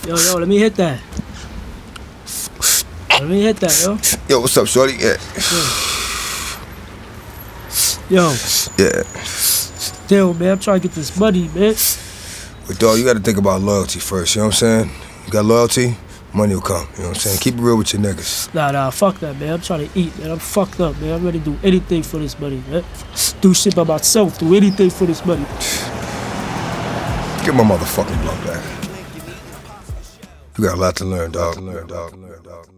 Yo, let me hit that. Let me hit that, yo. Yo, what's up, shorty? Yeah. Yo. Yeah. Damn, man, I'm trying to get this money, man. But dog, you gotta think about loyalty first, you know what I'm saying? You got loyalty, money will come, you know what I'm saying? Keep it real with your niggas. Nah, fuck that, man. I'm trying to eat, man. I'm fucked up, man. I'm ready to do anything for this money, man. Do shit by myself, do anything for this money. Get my motherfucking blunt back. You got a lot to learn, dog.